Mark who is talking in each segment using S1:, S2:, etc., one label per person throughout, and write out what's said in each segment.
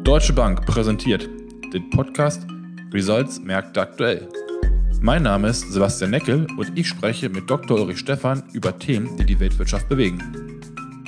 S1: Deutsche Bank präsentiert den Podcast Results Märkte aktuell. Mein Name ist Sebastian Neckel und ich spreche mit Dr. Ulrich Stephan über Themen, die die Weltwirtschaft bewegen.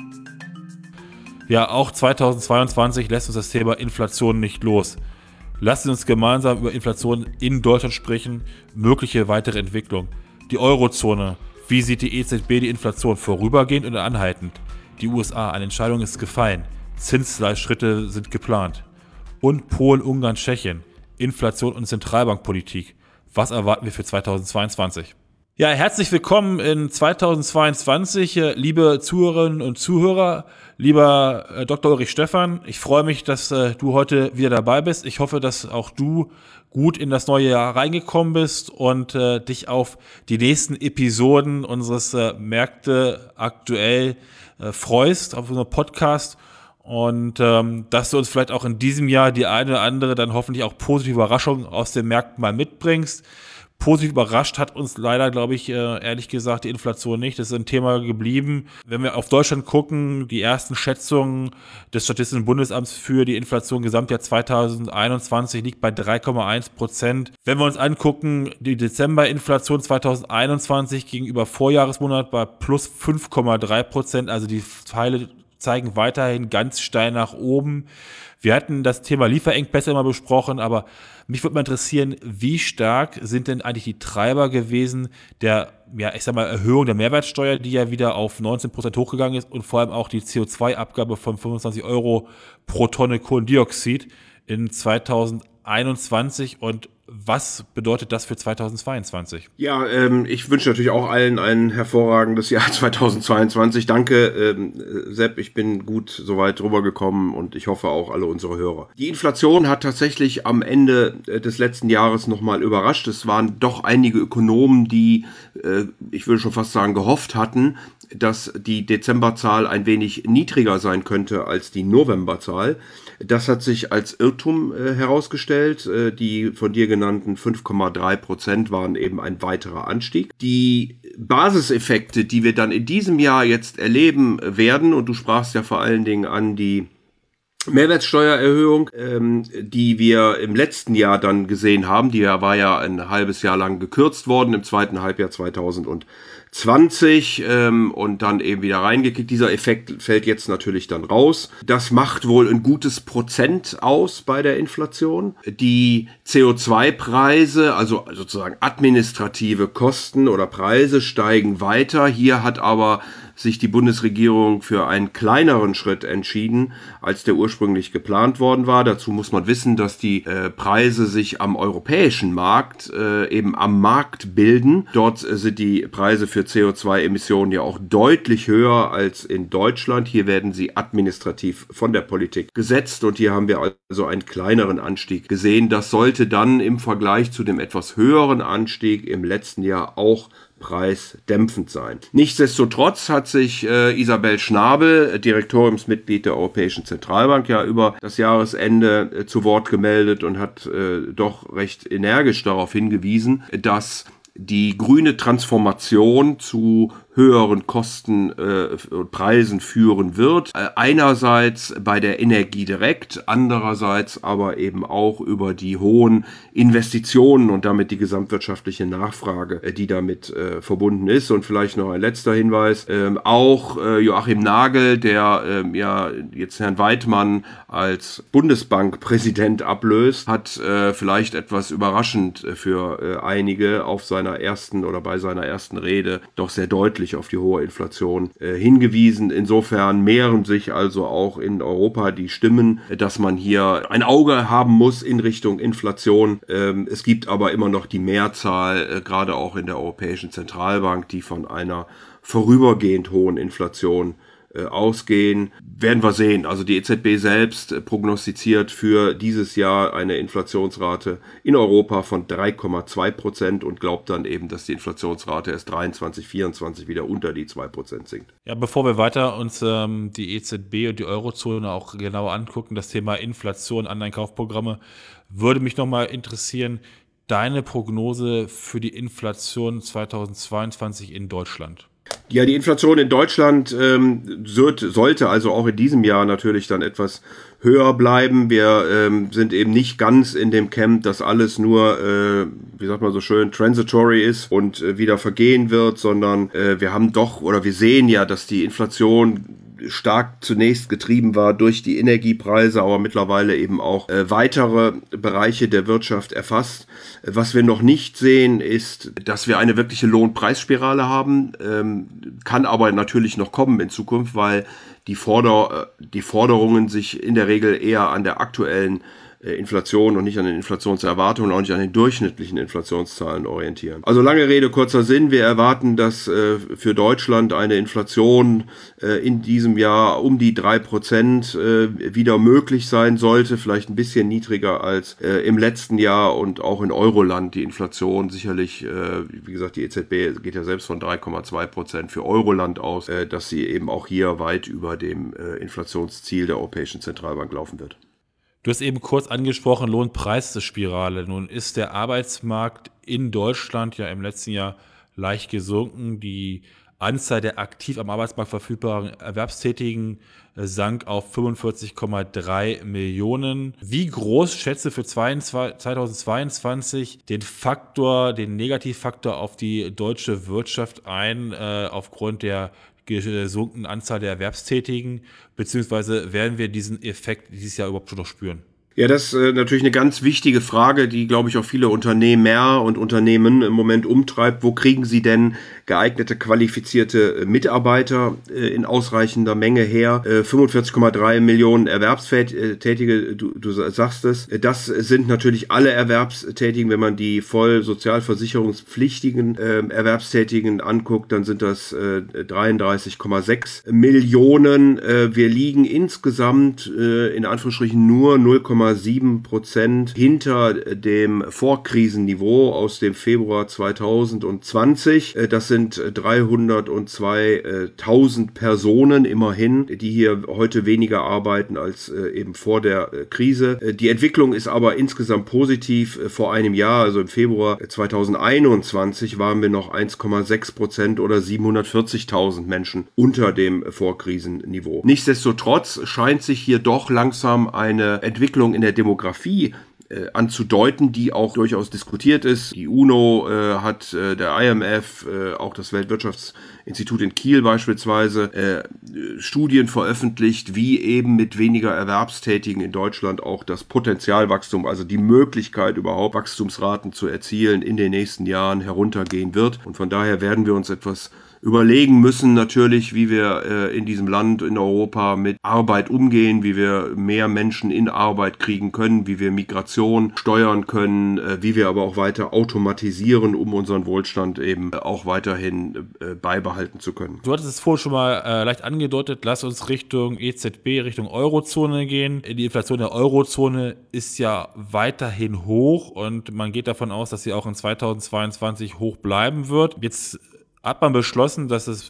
S2: Ja, auch 2022 lässt uns das Thema Inflation nicht los. Lassen uns gemeinsam über Inflation in Deutschland sprechen, mögliche weitere Entwicklung. Die Eurozone, wie sieht die EZB die Inflation vorübergehend oder anhaltend? Die USA, eine Entscheidung ist gefallen, Zinsleitschritte sind geplant. Und Polen, Ungarn, Tschechien, Inflation und Zentralbankpolitik. Was erwarten wir für 2022? Ja, herzlich willkommen in 2022, liebe Zuhörerinnen und Zuhörer, lieber Dr. Ulrich Stephan. Ich freue mich, dass du heute wieder dabei bist. Ich hoffe, dass auch du gut in das neue Jahr reingekommen bist und dich auf die nächsten Episoden unseres Märkte aktuell freust, auf unseren Podcast. Und dass du uns vielleicht auch in diesem Jahr die eine oder andere dann hoffentlich auch positive Überraschung aus den Märkten mal mitbringst. Positiv überrascht hat uns leider, glaube ich, ehrlich gesagt, die Inflation nicht. Das ist ein Thema geblieben. Wenn wir auf Deutschland gucken, die ersten Schätzungen des Statistischen Bundesamts für die Inflation Gesamtjahr 2021 liegt bei 3,1%. Wenn wir uns angucken, die Dezemberinflation 2021 gegenüber Vorjahresmonat bei plus 5,3%. Also die Pfeile zeigen weiterhin ganz steil nach oben. Wir hatten das Thema Lieferengpässe immer besprochen, aber mich würde mal interessieren, wie stark sind denn eigentlich die Treiber gewesen der, Erhöhung der Mehrwertsteuer, die ja wieder auf 19% hochgegangen ist und vor allem auch die CO2-Abgabe von 25 Euro pro Tonne Kohlendioxid in 2021 und was bedeutet das für 2022?
S3: Ja, ich wünsche natürlich auch allen ein hervorragendes Jahr 2022. Danke, Sepp, ich bin gut soweit rübergekommen und ich hoffe auch alle unsere Hörer. Die Inflation hat tatsächlich am Ende des letzten Jahres nochmal überrascht. Es waren doch einige Ökonomen, die, ich würde schon fast sagen, gehofft hatten, dass die Dezemberzahl ein wenig niedriger sein könnte als die Novemberzahl. Das hat sich als Irrtum herausgestellt. Die von dir genannten 5,3% waren eben ein weiterer Anstieg. Die Basiseffekte, die wir dann in diesem Jahr jetzt erleben werden, und du sprachst ja vor allen Dingen an die Mehrwertsteuererhöhung, die wir im letzten Jahr dann gesehen haben, die war ja ein halbes Jahr lang gekürzt worden, im zweiten Halbjahr 2020 und dann eben wieder reingekickt. Dieser Effekt fällt jetzt natürlich dann raus. Das macht wohl ein gutes Prozent aus bei der Inflation. Die CO2-Preise, also sozusagen administrative Kosten oder Preise steigen weiter. Hier hat aber sich die Bundesregierung für einen kleineren Schritt entschieden, als der ursprünglich geplant worden war. Dazu muss man wissen, dass die Preise sich am europäischen Markt eben am Markt bilden. Dort sind die Preise für CO2-Emissionen ja auch deutlich höher als in Deutschland. Hier werden sie administrativ von der Politik gesetzt und hier haben wir also einen kleineren Anstieg gesehen. Das sollte dann im Vergleich zu dem etwas höheren Anstieg im letzten Jahr auch preisdämpfend sein. Nichtsdestotrotz hat sich Isabel Schnabel, Direktoriumsmitglied der Europäischen Zentralbank, ja über das Jahresende zu Wort gemeldet und hat doch recht energisch darauf hingewiesen, dass die grüne Transformation zu höheren Kosten und Preisen führen wird. Einerseits bei der Energie direkt, andererseits aber eben auch über die hohen Investitionen und damit die gesamtwirtschaftliche Nachfrage, die damit verbunden ist. Und vielleicht noch ein letzter Hinweis, auch Joachim Nagel, der jetzt Herrn Weidmann als Bundesbankpräsident ablöst, hat vielleicht etwas überraschend für einige bei seiner ersten Rede doch sehr deutlich auf die hohe Inflation hingewiesen. Insofern mehren sich also auch in Europa die Stimmen, dass man hier ein Auge haben muss in Richtung Inflation. Es gibt aber immer noch die Mehrzahl, gerade auch in der Europäischen Zentralbank, die von einer vorübergehend hohen Inflation ausgehen. Werden wir sehen. Also die EZB selbst prognostiziert für dieses Jahr eine Inflationsrate in Europa von 3,2% und glaubt dann eben, dass die Inflationsrate erst 23, 24 wieder unter die 2% sinkt.
S2: Ja, bevor wir weiter uns die EZB und die Eurozone auch genauer angucken, das Thema Inflation, Anleihenkaufprogramme, würde mich nochmal interessieren, deine Prognose für die Inflation 2022 in Deutschland.
S3: Ja, die Inflation in Deutschland sollte also auch in diesem Jahr natürlich dann etwas höher bleiben. Wir sind eben nicht ganz in dem Camp, dass alles nur, wie sagt man so schön, transitory ist und wieder vergehen wird, sondern wir sehen ja, dass die Inflation stark zunächst getrieben war durch die Energiepreise, aber mittlerweile eben auch weitere Bereiche der Wirtschaft erfasst. Was wir noch nicht sehen, ist, dass wir eine wirkliche Lohnpreisspirale haben, kann aber natürlich noch kommen in Zukunft, weil die Forderungen sich in der Regel eher an der aktuellen Inflation und nicht an den Inflationserwartungen und auch nicht an den durchschnittlichen Inflationszahlen orientieren. Also lange Rede, kurzer Sinn. Wir erwarten, dass für Deutschland eine Inflation in diesem Jahr um die 3% wieder möglich sein sollte. Vielleicht ein bisschen niedriger als im letzten Jahr und auch in Euroland die Inflation sicherlich, wie gesagt, die EZB geht ja selbst von 3,2% für Euroland aus, dass sie eben auch hier weit über dem Inflationsziel der Europäischen Zentralbank laufen wird.
S2: Du hast eben kurz angesprochen, Lohnpreisspirale. Nun ist der Arbeitsmarkt in Deutschland ja im letzten Jahr leicht gesunken. Die Anzahl der aktiv am Arbeitsmarkt verfügbaren Erwerbstätigen sank auf 45,3 Millionen. Wie groß schätzt du für 2022 den Negativfaktor auf die deutsche Wirtschaft ein, aufgrund der gesunkenen Anzahl der Erwerbstätigen, beziehungsweise werden wir diesen Effekt dieses Jahr überhaupt schon noch spüren?
S3: Ja, das ist natürlich eine ganz wichtige Frage, die, glaube ich, auch viele Unternehmer und Unternehmen im Moment umtreibt. Wo kriegen sie denn geeignete, qualifizierte Mitarbeiter in ausreichender Menge her? 45,3 Millionen Erwerbstätige, du sagst es. Das sind natürlich alle Erwerbstätigen. Wenn man die voll sozialversicherungspflichtigen Erwerbstätigen anguckt, dann sind das 33,6 Millionen. Wir liegen insgesamt in Anführungsstrichen nur 0,7% hinter dem Vorkrisenniveau aus dem Februar 2020. Das sind 302.000 Personen immerhin, die hier heute weniger arbeiten als eben vor der Krise. Die Entwicklung ist aber insgesamt positiv. Vor einem Jahr, also im Februar 2021, waren wir noch 1,6% oder 740.000 Menschen unter dem Vorkrisenniveau. Nichtsdestotrotz scheint sich hier doch langsam eine Entwicklung in der Demografie anzudeuten, die auch durchaus diskutiert ist. Die UNO hat, der IMF, auch das Weltwirtschaftsinstitut in Kiel beispielsweise, Studien veröffentlicht, wie eben mit weniger Erwerbstätigen in Deutschland auch das Potenzialwachstum, also die Möglichkeit überhaupt Wachstumsraten zu erzielen, in den nächsten Jahren heruntergehen wird. Und von daher werden wir uns etwas überlegen müssen natürlich, wie wir in diesem Land, in Europa mit Arbeit umgehen, wie wir mehr Menschen in Arbeit kriegen können, wie wir Migration steuern können, wie wir aber auch weiter automatisieren, um unseren Wohlstand eben auch weiterhin beibehalten zu können.
S2: Du hattest es vorhin schon mal leicht angedeutet, lass uns Richtung EZB, Richtung Eurozone gehen. Die Inflation der Eurozone ist ja weiterhin hoch und man geht davon aus, dass sie auch in 2022 hoch bleiben wird. Jetzt hat man beschlossen, dass das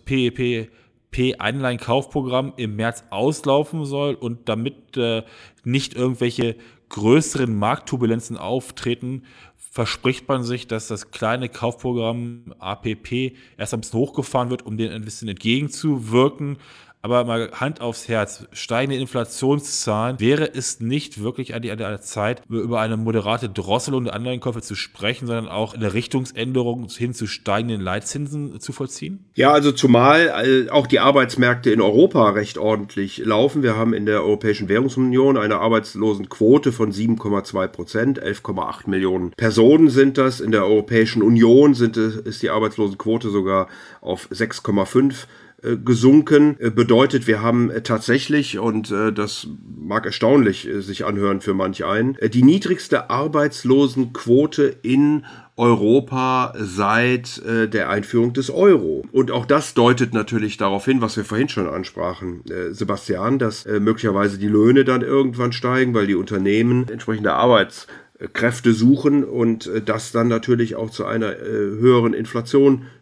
S2: PEPP-Anleihenkaufprogramm im März auslaufen soll und damit nicht irgendwelche größeren Marktturbulenzen auftreten, verspricht man sich, dass das kleine Kaufprogramm APP erst ein bisschen hochgefahren wird, um dem ein bisschen entgegenzuwirken. Aber mal Hand aufs Herz, steigende Inflationszahlen, wäre es nicht wirklich an der Zeit, über eine moderate Drosselung der Anleihenkäufe zu sprechen, sondern auch eine Richtungsänderung hin zu steigenden Leitzinsen zu vollziehen?
S3: Ja, also zumal auch die Arbeitsmärkte in Europa recht ordentlich laufen. Wir haben in der Europäischen Währungsunion eine Arbeitslosenquote von 7,2%, 11,8 Millionen Personen sind das. In der Europäischen Union ist die Arbeitslosenquote sogar auf 6,5 gesunken. Bedeutet, wir haben tatsächlich, und das mag erstaunlich sich anhören für manch einen, die niedrigste Arbeitslosenquote in Europa seit der Einführung des Euro. Und auch das deutet natürlich darauf hin, was wir vorhin schon ansprachen, Sebastian, dass möglicherweise die Löhne dann irgendwann steigen, weil die Unternehmen entsprechende Arbeitskräfte suchen und das dann natürlich auch zu einer höheren Inflation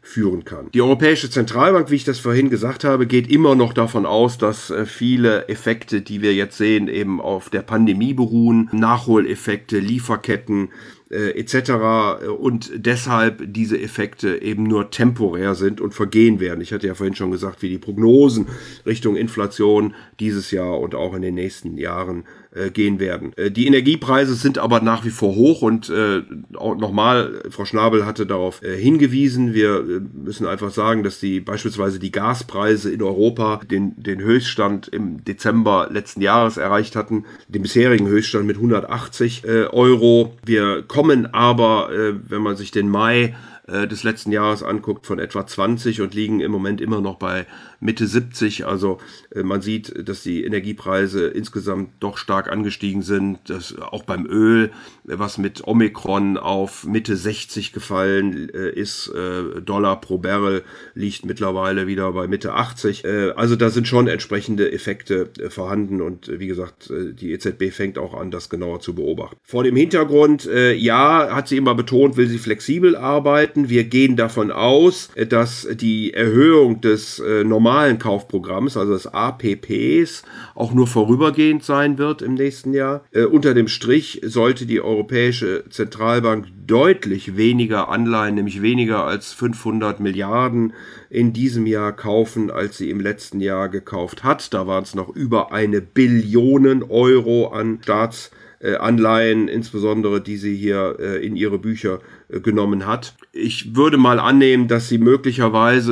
S3: führen kann. Die Europäische Zentralbank, wie ich das vorhin gesagt habe, geht immer noch davon aus, dass viele Effekte, die wir jetzt sehen, eben auf der Pandemie beruhen, Nachholeffekte, Lieferketten, etc. und deshalb diese Effekte eben nur temporär sind und vergehen werden. Ich hatte ja vorhin schon gesagt, wie die Prognosen Richtung Inflation dieses Jahr und auch in den nächsten Jahren gehen werden. Die Energiepreise sind aber nach wie vor hoch und auch nochmal, Frau Schnabel hatte darauf hingewiesen, wir müssen einfach sagen, dass beispielsweise die Gaspreise in Europa den Höchststand im Dezember letzten Jahres erreicht hatten, den bisherigen Höchststand mit 180 Euro. Wir kommen aber, wenn man sich den Mai des letzten Jahres anguckt, von etwa 20 und liegen im Moment immer noch bei Mitte 70. Also man sieht, dass die Energiepreise insgesamt doch stark angestiegen sind. Das auch beim Öl, was mit Omikron auf Mitte 60 gefallen ist, Dollar pro Barrel liegt mittlerweile wieder bei Mitte 80. Also da sind schon entsprechende Effekte vorhanden und wie gesagt, die EZB fängt auch an, das genauer zu beobachten. Vor dem Hintergrund, ja, hat sie immer betont, will sie flexibel arbeiten. Wir gehen davon aus, dass die Erhöhung des normalen Kaufprogramms, also des APPs, auch nur vorübergehend sein wird im nächsten Jahr. Unter dem Strich sollte die Europäische Zentralbank deutlich weniger Anleihen, nämlich weniger als 500 Milliarden in diesem Jahr kaufen, als sie im letzten Jahr gekauft hat. Da waren es noch über 1 Billion Euro an Staatsanleihen, insbesondere die sie hier in ihre Bücher genommen hat. Ich würde mal annehmen, dass sie möglicherweise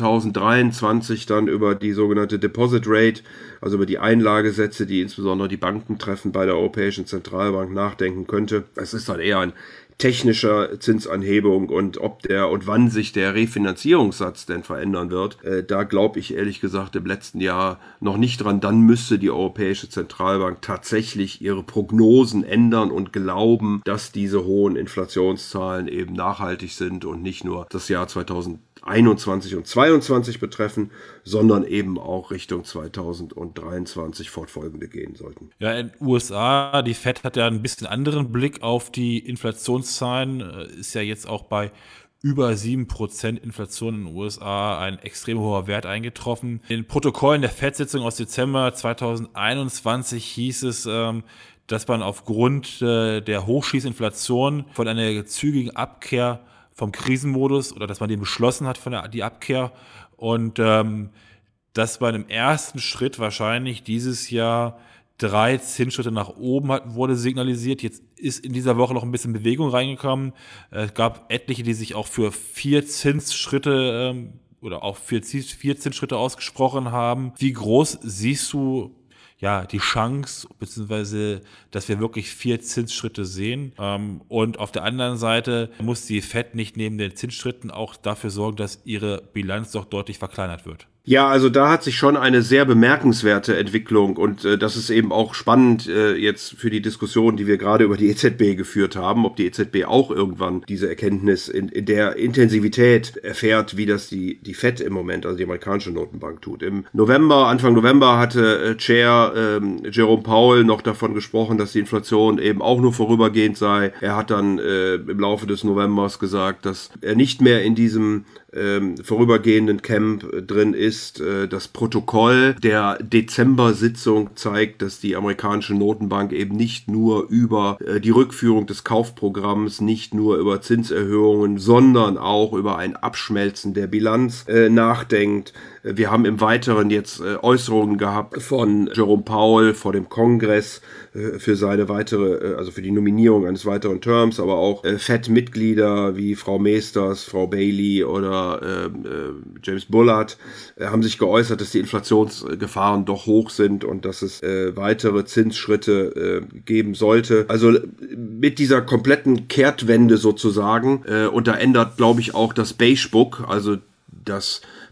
S3: 2023 dann über die sogenannte Deposit Rate, also über die Einlagesätze, die insbesondere die Banken treffen, bei der Europäischen Zentralbank nachdenken könnte. Es ist dann eher ein technischer Zinsanhebung und ob der und wann sich der Refinanzierungssatz denn verändern wird, da glaube ich ehrlich gesagt im letzten Jahr noch nicht dran. Dann müsste die Europäische Zentralbank tatsächlich ihre Prognosen ändern und glauben, dass diese hohen Inflationszahlen eben nachhaltig sind und nicht nur das Jahr 2021 und 2022 betreffen, sondern eben auch Richtung 2023 fortfolgende gehen sollten.
S2: Ja, in den USA, die Fed hat ja ein bisschen anderen Blick auf die Inflationszahlen, ist ja jetzt auch bei über 7% Inflation in den USA ein extrem hoher Wert eingetroffen. In den Protokollen der Fed-Sitzung aus Dezember 2021 hieß es, dass man aufgrund der Hochschießinflation von einer zügigen Abkehr vom Krisenmodus oder dass man den beschlossen hat die Abkehr und dass man im ersten Schritt wahrscheinlich dieses Jahr 3 Zinsschritte nach oben wurde signalisiert. Jetzt ist in dieser Woche noch ein bisschen Bewegung reingekommen. Es gab etliche, die sich auch für 4 Zinsschritte oder auch für 4 Zinsschritte ausgesprochen haben. Wie groß siehst du die Chance, beziehungsweise, dass wir wirklich 4 Zinsschritte sehen? Und auf der anderen Seite muss die Fed nicht neben den Zinsschritten auch dafür sorgen, dass ihre Bilanz doch deutlich verkleinert wird.
S3: Ja, also da hat sich schon eine sehr bemerkenswerte Entwicklung und das ist eben auch spannend jetzt für die Diskussion, die wir gerade über die EZB geführt haben, ob die EZB auch irgendwann diese Erkenntnis in der Intensivität erfährt, wie das die Fed im Moment, also die amerikanische Notenbank tut. Anfang November hatte Chair Jerome Powell noch davon gesprochen, dass die Inflation eben auch nur vorübergehend sei. Er hat dann im Laufe des Novembers gesagt, dass er nicht mehr in diesem vorübergehenden Camp drin ist. Das Protokoll der Dezember-Sitzung zeigt, dass die amerikanische Notenbank eben nicht nur über die Rückführung des Kaufprogramms, nicht nur über Zinserhöhungen, sondern auch über ein Abschmelzen der Bilanz nachdenkt. Wir haben im Weiteren jetzt Äußerungen gehabt von Jerome Powell vor dem Kongress für seine für die Nominierung eines weiteren Terms, aber auch Fed-Mitglieder wie Frau Meesters, Frau Bailey oder James Bullard haben sich geäußert, dass die Inflationsgefahren doch hoch sind und dass es weitere Zinsschritte geben sollte. Also mit dieser kompletten Kehrtwende sozusagen und da ändert, glaube ich, auch das Beige Book, also das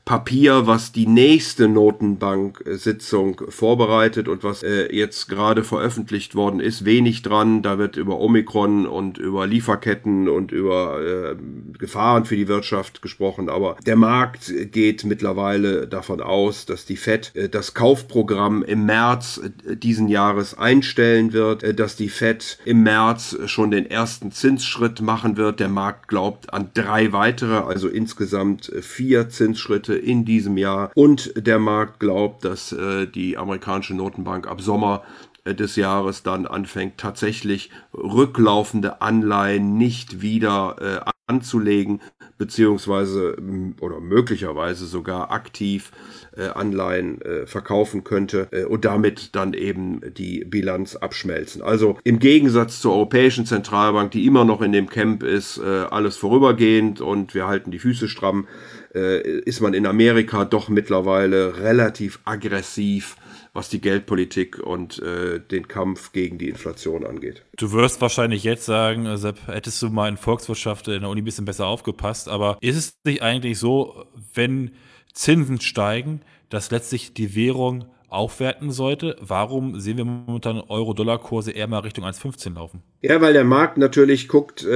S3: Papier, was die nächste Notenbank-Sitzung vorbereitet und was jetzt gerade veröffentlicht worden ist, wenig dran. Da wird über Omikron und über Lieferketten und über Gefahren für die Wirtschaft gesprochen. Aber der Markt geht mittlerweile davon aus, dass die FED das Kaufprogramm im März diesen Jahres einstellen wird, dass die FED im März schon den ersten Zinsschritt machen wird. Der Markt glaubt an 3 weitere, also insgesamt 4 Zinsschritte in diesem Jahr. Und der Markt glaubt, dass die amerikanische Notenbank ab Sommer des Jahres dann anfängt, tatsächlich rücklaufende Anleihen nicht wieder anzulegen, beziehungsweise oder möglicherweise sogar aktiv Anleihen verkaufen könnte und damit dann eben die Bilanz abschmelzen. Also im Gegensatz zur Europäischen Zentralbank, die immer noch in dem Camp ist, alles vorübergehend und wir halten die Füße stramm, ist man in Amerika doch mittlerweile relativ aggressiv, was die Geldpolitik und den Kampf gegen die Inflation angeht.
S2: Du wirst wahrscheinlich jetzt sagen, Sepp, hättest du mal in Volkswirtschaft in der Uni ein bisschen besser aufgepasst, aber ist es nicht eigentlich so, wenn Zinsen steigen, dass letztlich die Währung aufwerten sollte? Warum sehen wir momentan Euro-Dollar-Kurse eher mal Richtung 1,15 laufen?
S3: Ja, weil der Markt natürlich guckt,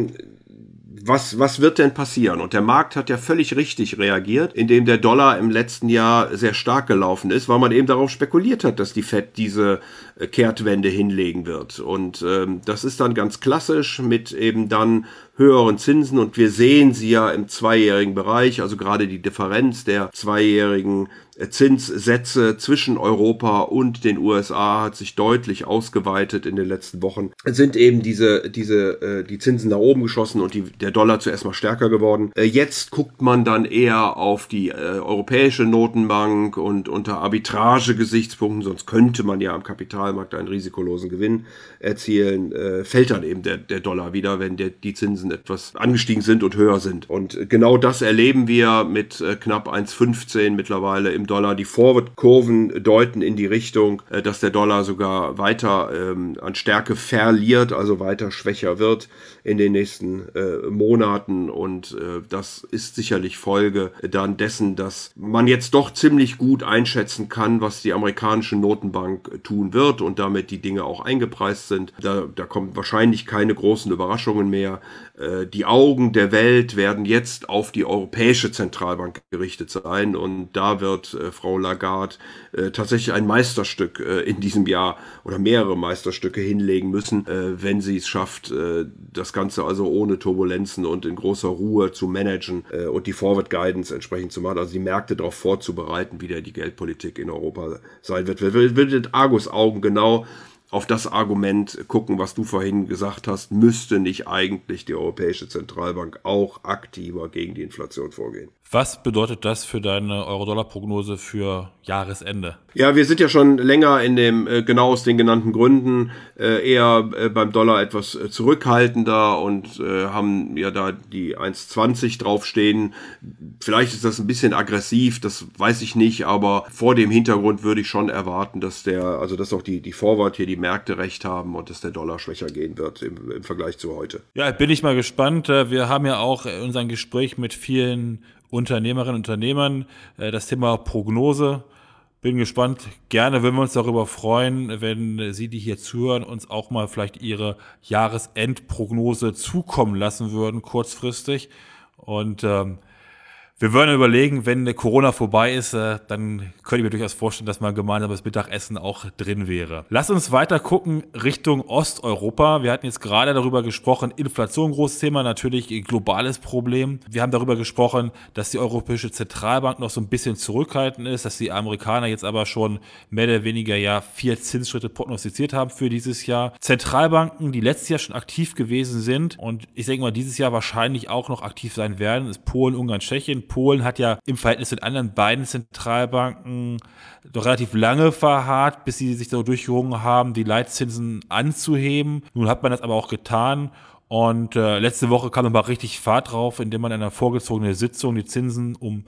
S3: was wird denn passieren? Und der Markt hat ja völlig richtig reagiert, indem der Dollar im letzten Jahr sehr stark gelaufen ist, weil man eben darauf spekuliert hat, dass die FED diese Kehrtwende hinlegen wird. Und das ist dann ganz klassisch mit eben dann höheren Zinsen und wir sehen sie ja im zweijährigen Bereich, also gerade die Differenz der zweijährigen Zinssätze zwischen Europa und den USA hat sich deutlich ausgeweitet in den letzten Wochen. Es sind eben die Zinsen nach oben geschossen und der Dollar zuerst mal stärker geworden. Jetzt guckt man dann eher auf die Europäische Notenbank und unter Arbitrage-Gesichtspunkten, sonst könnte man ja am Kapitalmarkt einen risikolosen Gewinn erzielen, fällt dann eben der Dollar wieder, wenn die Zinsen etwas angestiegen sind und höher sind. Und genau das erleben wir mit knapp 1,15 mittlerweile im Dollar. Die Forward-Kurven deuten in die Richtung, dass der Dollar sogar weiter an Stärke verliert, also weiter schwächer wird in den nächsten Monaten. Und das ist sicherlich Folge dann dessen, dass man jetzt doch ziemlich gut einschätzen kann, was die amerikanische Notenbank tun wird und damit die Dinge auch eingepreist sind. Da kommen wahrscheinlich keine großen Überraschungen mehr. Die Augen der Welt werden jetzt auf die Europäische Zentralbank gerichtet sein und da wird Frau Lagarde tatsächlich ein Meisterstück in diesem Jahr oder mehrere Meisterstücke hinlegen müssen, wenn sie es schafft, das Ganze also ohne Turbulenzen und in großer Ruhe zu managen und die Forward Guidance entsprechend zu machen, also die Märkte darauf vorzubereiten, wie die Geldpolitik in Europa sein wird. Wir mit Argusaugen genau auf das Argument gucken, was du vorhin gesagt hast, müsste nicht eigentlich die Europäische Zentralbank auch aktiver gegen die Inflation vorgehen.
S2: Was bedeutet das für deine Euro-Dollar-Prognose für Jahresende?
S3: Ja, wir sind ja schon länger in dem, genau aus den genannten Gründen, eher beim Dollar etwas zurückhaltender und haben ja da die 1,20 draufstehen. Vielleicht ist das ein bisschen aggressiv, das weiß ich nicht, aber vor dem Hintergrund würde ich schon erwarten, dass auch die Forward hier die Märkte recht haben und dass der Dollar schwächer gehen wird im Vergleich zu heute.
S2: Ja, bin ich mal gespannt. Wir haben ja auch in unserem Gespräch mit vielen Unternehmerinnen und Unternehmern das Thema Prognose. Bin gespannt. Gerne würden wir uns darüber freuen, wenn Sie, die hier zuhören, uns auch mal vielleicht Ihre Jahresendprognose zukommen lassen würden, kurzfristig. Und wir würden überlegen, wenn Corona vorbei ist, dann könnte ich mir durchaus vorstellen, dass mal ein gemeinsames Mittagessen auch drin wäre. Lass uns weiter gucken Richtung Osteuropa. Wir hatten jetzt gerade darüber gesprochen, Inflation, großes Thema, natürlich ein globales Problem. Wir haben darüber gesprochen, dass die Europäische Zentralbank noch so ein bisschen zurückhaltend ist, dass die Amerikaner jetzt aber schon mehr oder weniger 4 Zinsschritte prognostiziert haben für dieses Jahr. Zentralbanken, die letztes Jahr schon aktiv gewesen sind und ich denke mal, dieses Jahr wahrscheinlich auch noch aktiv sein werden, ist Polen, Ungarn, Tschechien. Polen hat ja im Verhältnis zu den anderen beiden Zentralbanken doch relativ lange verharrt, bis sie sich so durchgerungen haben, die Leitzinsen anzuheben. Nun hat man das aber auch getan Und letzte Woche kam nochmal richtig Fahrt drauf, indem man in einer vorgezogenen Sitzung die Zinsen um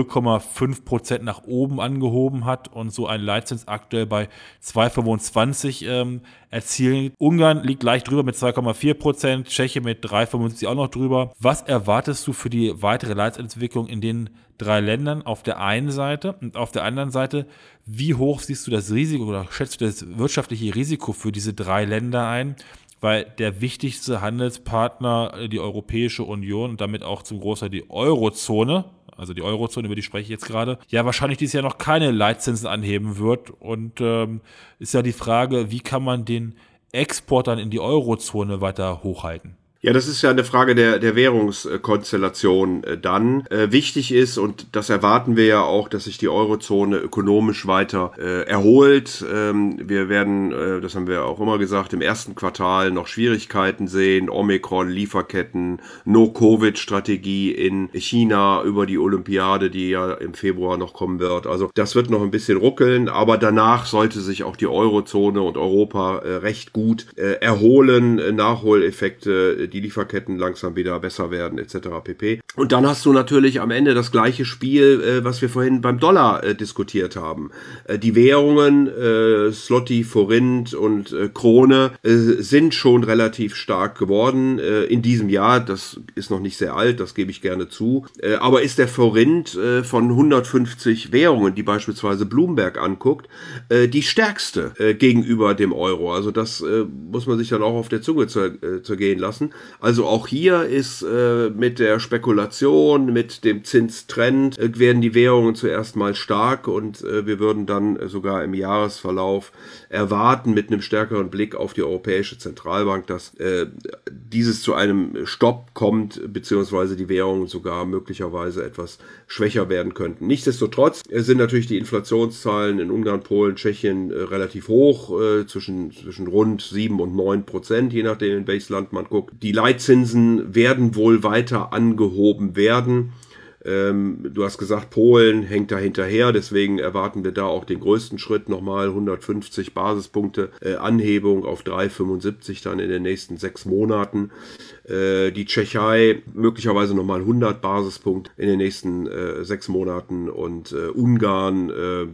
S2: 0,5% nach oben angehoben hat und so ein Leitzins aktuell bei 2,25 erzielen. Ungarn liegt leicht drüber mit 2,4%, Tschechien mit 3,75 auch noch drüber. Was erwartest du für die weitere Leitzinsentwicklung in den 3 Ländern auf der einen Seite und auf der anderen Seite, wie hoch siehst du das Risiko oder schätzt du das wirtschaftliche Risiko für diese 3 Länder ein? Weil der wichtigste Handelspartner, die Europäische Union und damit auch zum Großteil die Eurozone, also die Eurozone, über die spreche ich jetzt gerade, ja wahrscheinlich dieses Jahr noch keine Leitzinsen anheben wird. Und ist ja die Frage, wie kann man den Export dann in die Eurozone weiter hochhalten?
S3: Ja, das ist ja eine Frage der Währungskonstellation dann. Wichtig ist, und das erwarten wir ja auch, dass sich die Eurozone ökonomisch weiter erholt. Wir werden, das haben wir auch immer gesagt, im ersten Quartal noch Schwierigkeiten sehen. Omikron, Lieferketten, No-Covid-Strategie in China über die Olympiade, die ja im Februar noch kommen wird. Also das wird noch ein bisschen ruckeln, aber danach sollte sich auch die Eurozone und Europa recht gut erholen. Nachholeffekte, die Lieferketten langsam wieder besser werden, etc. pp. Und dann hast du natürlich am Ende das gleiche Spiel, was wir vorhin beim Dollar diskutiert haben. Die Währungen, Zloty, Forint und Krone, sind schon relativ stark geworden in diesem Jahr. Das ist noch nicht sehr alt, das gebe ich gerne zu. Aber ist der Forint von 150 Währungen, die beispielsweise Bloomberg anguckt, die stärkste gegenüber dem Euro. Also das muss man sich dann auch auf der Zunge zergehen lassen. Also auch hier ist mit der Spekulation, mit dem Zinstrend, werden die Währungen zuerst mal stark und wir würden dann sogar im Jahresverlauf erwarten, mit einem stärkeren Blick auf die Europäische Zentralbank, dass dieses zu einem Stopp kommt, beziehungsweise die Währungen sogar möglicherweise etwas schwächer werden könnten. Nichtsdestotrotz sind natürlich die Inflationszahlen in Ungarn, Polen, Tschechien relativ hoch, zwischen rund 7 und 9%, je nachdem, in welches Land man guckt. Die Leitzinsen werden wohl weiter angehoben werden. Du hast gesagt, Polen hängt da hinterher, deswegen erwarten wir da auch den größten Schritt, nochmal 150 Basispunkte Anhebung auf 3,75 dann in den nächsten 6 Monaten. Die Tschechei möglicherweise nochmal 100 Basispunkte in den nächsten 6 Monaten und Ungarn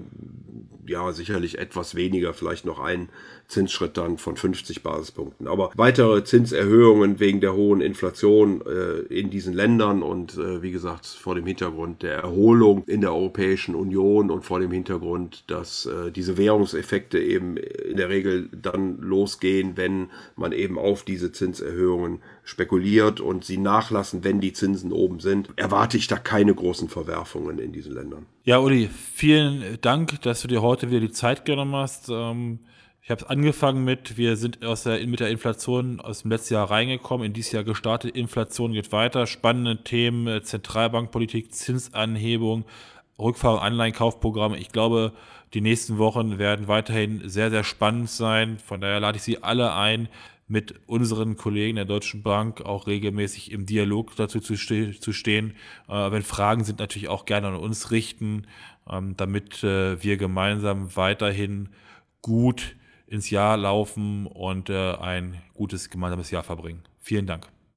S3: ja sicherlich etwas weniger, vielleicht noch ein Zinsschritt dann von 50 Basispunkten. Aber weitere Zinserhöhungen wegen der hohen Inflation in diesen Ländern und wie gesagt vor dem Hintergrund der Erholung in der Europäischen Union und vor dem Hintergrund, dass diese Währungseffekte eben in der Regel dann losgehen, wenn man eben auf diese Zinserhöhungen spekuliert und sie nachlassen, wenn die Zinsen oben sind, erwarte ich da keine großen Verwerfungen in diesen Ländern.
S2: Ja, Uli, vielen Dank, dass du dir heute wieder die Zeit genommen hast. Ich habe es angefangen wir sind mit der Inflation aus dem letzten Jahr reingekommen, in dieses Jahr gestartet, Inflation geht weiter, spannende Themen, Zentralbankpolitik, Zinsanhebung, Rückfahrung, Anleihenkaufprogramme. Ich glaube, die nächsten Wochen werden weiterhin sehr, sehr spannend sein. Von daher lade ich Sie alle ein, mit unseren Kollegen der Deutschen Bank auch regelmäßig im Dialog dazu zu stehen. Wenn Fragen sind, natürlich auch gerne an uns richten, damit wir gemeinsam weiterhin gut ins Jahr laufen und ein gutes gemeinsames Jahr verbringen. Vielen Dank.